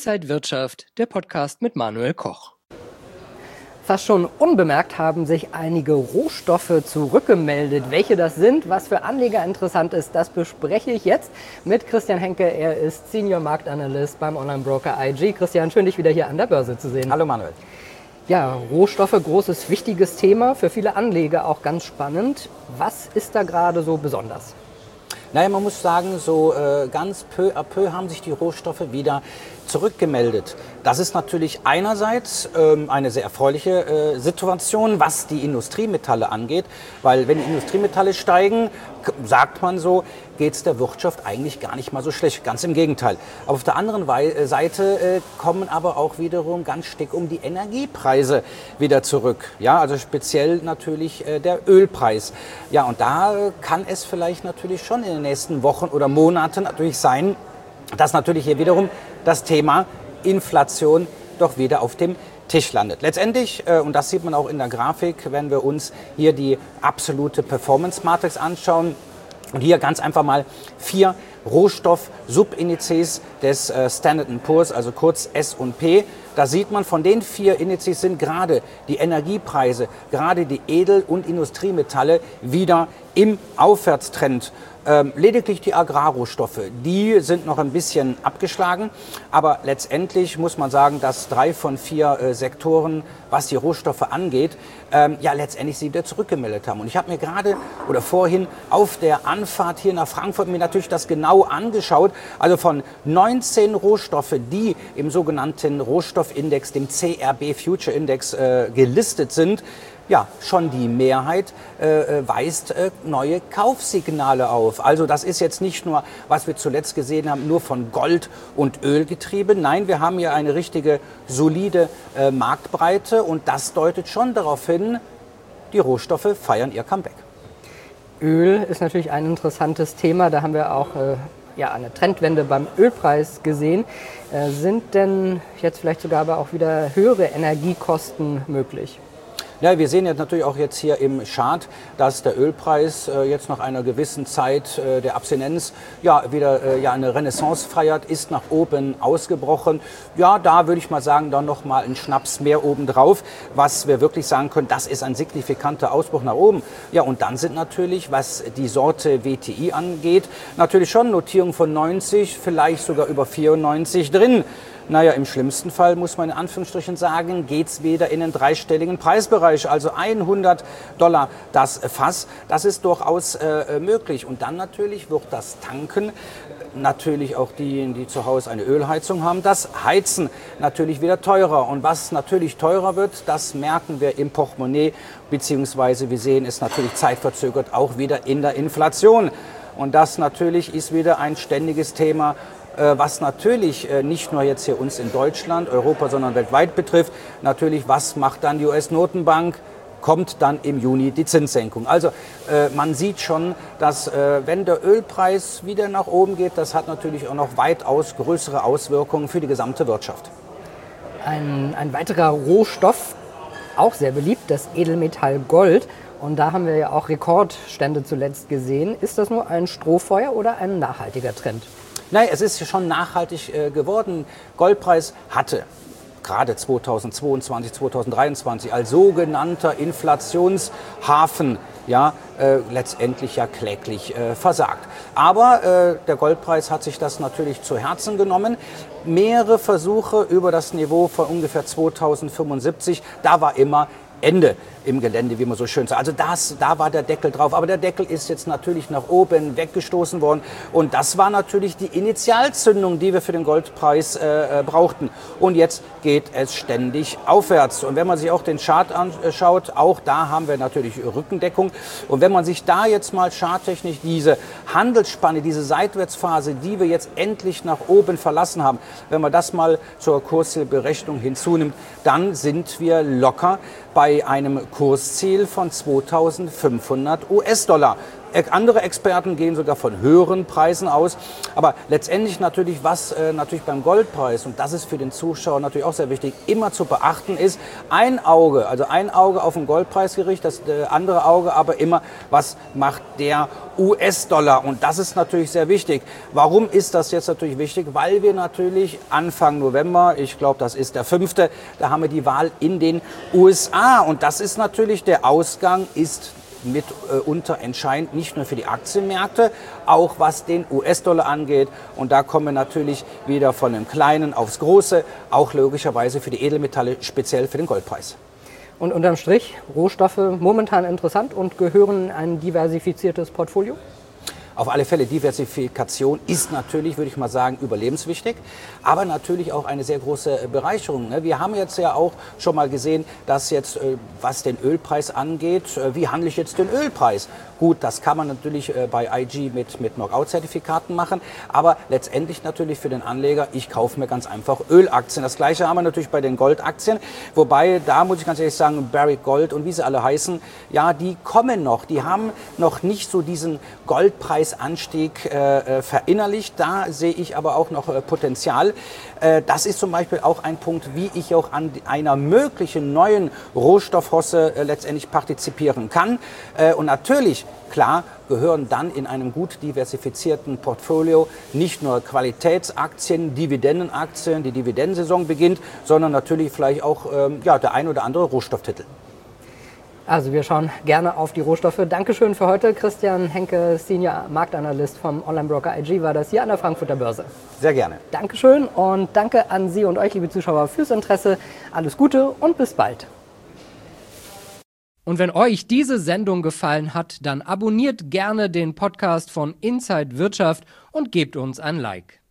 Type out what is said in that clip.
Inside Wirtschaft, der Podcast mit Manuel Koch. Fast schon unbemerkt haben sich einige Rohstoffe zurückgemeldet. Welche das sind, was für Anleger interessant ist, das bespreche ich jetzt mit Christian Henke. Er ist Senior Marktanalyst beim Online-Broker IG. Christian, schön, dich wieder hier an der Börse zu sehen. Hallo Manuel. Ja, Rohstoffe, großes, wichtiges Thema, für viele Anleger auch ganz spannend. Was ist da gerade so besonders? Naja, man muss sagen, so ganz peu à peu haben sich die Rohstoffe wieder zurückgemeldet. Das ist natürlich einerseits eine sehr erfreuliche Situation, was die Industriemetalle angeht, weil wenn die Industriemetalle steigen, sagt man so, geht es der Wirtschaft eigentlich gar nicht mal so schlecht, ganz im Gegenteil. Aber auf der anderen Seite kommen aber auch wiederum ganz stark die Energiepreise wieder zurück. Ja, also speziell natürlich der Ölpreis. Ja, und da kann es vielleicht natürlich schon in den nächsten Wochen oder Monaten natürlich sein, dass natürlich hier wiederum das Thema Inflation doch wieder auf dem Tisch landet. Letztendlich, und das sieht man auch in der Grafik, wenn wir uns hier die absolute Performance-Matrix anschauen und hier ganz einfach mal 4 Rohstoff-Subindizes des Standard & Poor's, also kurz S&P. Da sieht man, von den 4 Indizes sind gerade die Energiepreise, gerade die Edel- und Industriemetalle wieder im Aufwärtstrend. Lediglich die Agrarrohstoffe, die sind noch ein bisschen abgeschlagen, aber letztendlich muss man sagen, dass 3 von 4 Sektoren, was die Rohstoffe angeht, ja letztendlich sie wieder zurückgemeldet haben. Und ich habe mir gerade oder vorhin auf der Anfahrt hier nach Frankfurt mir natürlich das genau angeschaut. Also von 19 Rohstoffe, die im sogenannten Rohstoffindex, dem CRB Future Index gelistet sind, ja, schon die Mehrheit weist neue Kaufsignale auf. Also das ist jetzt nicht nur, was wir zuletzt gesehen haben, nur von Gold und Öl getrieben. Nein, wir haben hier eine richtige solide Marktbreite und das deutet schon darauf hin, die Rohstoffe feiern ihr Comeback. Öl ist natürlich ein interessantes Thema. Da haben wir auch eine Trendwende beim Ölpreis gesehen. Sind denn jetzt vielleicht sogar aber auch wieder höhere Energiekosten möglich? Ja, wir sehen jetzt natürlich auch jetzt hier im Chart, dass der Ölpreis jetzt nach einer gewissen Zeit der Abstinenz wieder eine Renaissance feiert, ist nach oben ausgebrochen. Ja, da würde ich mal sagen, dann noch mal ein Schnaps mehr obendrauf, was wir wirklich sagen können, das ist ein signifikanter Ausbruch nach oben. Ja, und dann sind natürlich, was die Sorte WTI angeht, natürlich schon Notierungen von 90, vielleicht sogar über 94 drin. Naja, im schlimmsten Fall, muss man in Anführungsstrichen sagen, geht es wieder in den dreistelligen Preisbereich, also $100 das Fass. Das ist durchaus möglich. Und dann natürlich wird das Tanken, natürlich auch diejenigen, die zu Hause eine Ölheizung haben, das Heizen natürlich wieder teurer. Und was natürlich teurer wird, das merken wir im Portemonnaie, beziehungsweise wir sehen es natürlich zeitverzögert auch wieder in der Inflation. Und das natürlich ist wieder ein ständiges Thema, was natürlich nicht nur jetzt hier uns in Deutschland, Europa, sondern weltweit betrifft. Natürlich, was macht dann die US-Notenbank? Kommt dann im Juni die Zinssenkung. Also man sieht schon, dass wenn der Ölpreis wieder nach oben geht, das hat natürlich auch noch weitaus größere Auswirkungen für die gesamte Wirtschaft. Ein weiterer Rohstoff, auch sehr beliebt, das Edelmetall Gold. Und da haben wir ja auch Rekordstände zuletzt gesehen. Ist das nur ein Strohfeuer oder ein nachhaltiger Trend? Nein, es ist schon nachhaltig geworden. Goldpreis hatte gerade 2022, 2023 als sogenannter Inflationshafen letztendlich kläglich versagt. Aber der Goldpreis hat sich das natürlich zu Herzen genommen. Mehrere Versuche über das Niveau von ungefähr 2075, da war immer Ende im Gelände, wie man so schön sagt. Also da war der Deckel drauf. Aber der Deckel ist jetzt natürlich nach oben weggestoßen worden. Und das war natürlich die Initialzündung, die wir für den Goldpreis brauchten. Und jetzt geht es ständig aufwärts. Und wenn man sich auch den Chart anschaut, auch da haben wir natürlich Rückendeckung. Und wenn man sich da jetzt mal charttechnisch diese Handelsspanne, diese Seitwärtsphase, die wir jetzt endlich nach oben verlassen haben, wenn man das mal zur Kurszielberechnung hinzunimmt, dann sind wir locker bei einem Kursziel von 2.500 US-Dollar. Andere Experten gehen sogar von höheren Preisen aus. Aber letztendlich natürlich, was natürlich beim Goldpreis, und das ist für den Zuschauer natürlich auch sehr wichtig, immer zu beachten ist, ein Auge auf den Goldpreis gerichtet, das andere Auge aber immer, was macht der US-Dollar? Und das ist natürlich sehr wichtig. Warum ist das jetzt natürlich wichtig? Weil wir natürlich Anfang November, ich glaube, das ist der 5., da haben wir die Wahl in den USA. Und das ist natürlich, der Ausgang ist mitunter entscheidend, nicht nur für die Aktienmärkte, auch was den US-Dollar angeht. Und da kommen wir natürlich wieder von dem Kleinen aufs Große, auch logischerweise für die Edelmetalle, speziell für den Goldpreis. Und unterm Strich, Rohstoffe momentan interessant und gehören in ein diversifiziertes Portfolio? Auf alle Fälle, Diversifikation ist natürlich, würde ich mal sagen, überlebenswichtig, aber natürlich auch eine sehr große Bereicherung. Wir haben jetzt ja auch schon mal gesehen, dass jetzt, was den Ölpreis angeht, wie handle ich jetzt den Ölpreis? Gut, das kann man natürlich bei IG mit Knockout-Zertifikaten machen, aber letztendlich natürlich für den Anleger, ich kaufe mir ganz einfach Ölaktien. Das Gleiche haben wir natürlich bei den Goldaktien, wobei, da muss ich ganz ehrlich sagen, Barrick Gold und wie sie alle heißen, ja, die kommen noch, die haben noch nicht so diesen Goldpreisanstieg verinnerlicht. Da sehe ich aber auch noch Potenzial. Das ist zum Beispiel auch ein Punkt, wie ich auch an einer möglichen neuen Rohstoffhosse letztendlich partizipieren kann. Und natürlich, klar, gehören dann in einem gut diversifizierten Portfolio nicht nur Qualitätsaktien, Dividendenaktien, die Dividendensaison beginnt, sondern natürlich vielleicht auch der ein oder andere Rohstofftitel. Also wir schauen gerne auf die Rohstoffe. Dankeschön für heute. Christian Henke, Senior Marktanalyst vom Online-Broker IG, war das hier an der Frankfurter Börse. Sehr gerne. Dankeschön und danke an Sie und euch, liebe Zuschauer, fürs Interesse. Alles Gute und bis bald. Und wenn euch diese Sendung gefallen hat, dann abonniert gerne den Podcast von Inside Wirtschaft und gebt uns ein Like.